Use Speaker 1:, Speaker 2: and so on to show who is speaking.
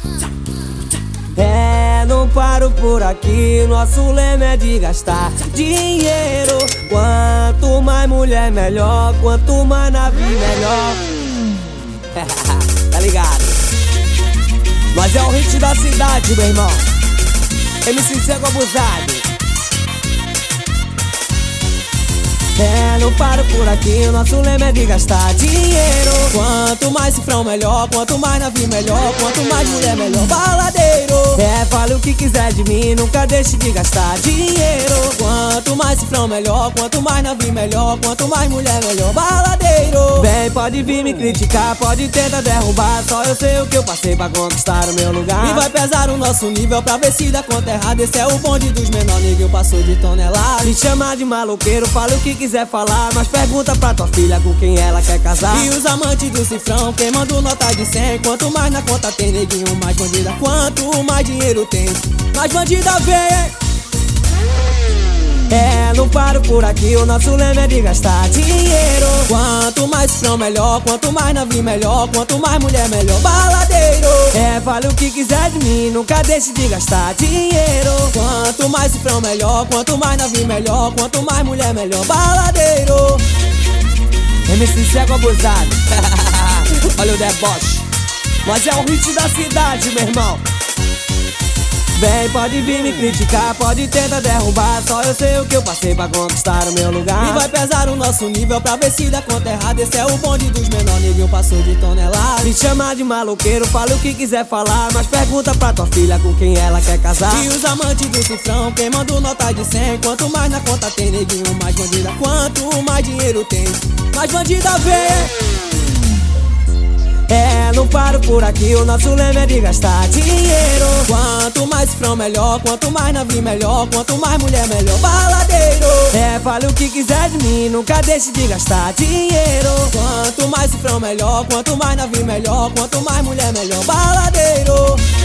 Speaker 1: Não paro por aqui, nosso lema é de gastar dinheiro. Quanto mais mulher melhor, quanto mais navio melhor. Tá ligado? Nós é o hit da cidade, meu irmão. MC Cego Abusado. Não paro por aqui, nosso lema é de gastar dinheiro. Quanto mais cifrão melhor, quanto mais navio melhor, quanto mais mulher melhor, baladeiro. Fale o que quiser de mim, nunca deixe de gastar dinheiro. Quanto mais cifrão melhor, quanto mais navio melhor, quanto mais mulher melhor, baladeiro. Bem, pode vir me criticar, pode tentar derrubar, só eu sei o que eu passei pra conquistar o meu lugar. E vai pesar o nosso nível pra ver se dá conta errada. Esse é o bonde dos menor, ninguém passou de tonelada. Me chamar de maloqueiro, fale o que quiser falar, mas pergunta pra tua filha com quem ela quer casar. E os amantes do cifrão, quem manda nota de 100. Quanto mais na conta tem neguinho, mais bandida. Quanto mais dinheiro tem, mais bandida vem. Não paro por aqui, o nosso lema é de gastar dinheiro. Quanto mais cifrão melhor, quanto mais navio melhor, quanto mais mulher melhor, baladeiro. Fale o que quiser de mim, nunca deixe de gastar dinheiro. Quanto mais cifrão melhor, quanto mais navio melhor, quanto mais mulher melhor, baladeiro. MC Cego Abusado. Olha o deboche. Nós é o hit da cidade, meu irmão. Bem, pode vir me criticar, pode tentar derrubar, só eu sei o que eu passei pra conquistar o meu lugar. E vai pesar o nosso nível pra ver se dá conta errada. Esse é o bonde dos menor, ninguém passou de tonelada. Me chamar de maloqueiro, fale o que quiser falar, mas pergunta pra tua filha com quem ela quer casar. E os amantes do cifrão, quem manda nota de 100. Quanto mais na conta tem neguinho, mais bandida. Quanto mais dinheiro tem, mais bandida vem. Não paro por aqui, o nosso lema é de gastar dinheiro. Quanto mais cifrão melhor, quanto mais navio melhor, quanto mais mulher melhor, baladeiro. Fale o que quiser de mim, nunca deixe de gastar dinheiro. Quanto mais cifrão melhor, quanto mais navio melhor, quanto mais mulher melhor, baladeiro.